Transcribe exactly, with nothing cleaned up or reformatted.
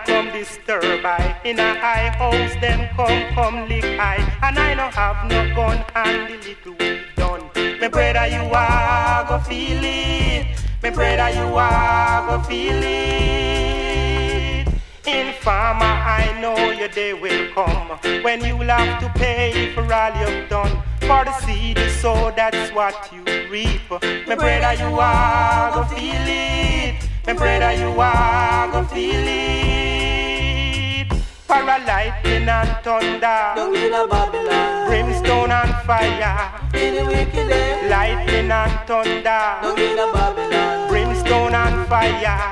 and come disturb I. In a high house, them come, come lick I. And I don't have no gun and the little we done. Me brother, you are go feel it. Me brother, you are go feel it. Informer, I know your day will come when you'll have to pay for all you've done. For the seed you sow, that's what you reap. Me brother, you are go feel it. Me brother, you are go feel it. For a lightning and thunder, down in a Babylon, brimstone and fire. In the wicked day, lightning and thunder, down in a Babylon, brimstone and fire.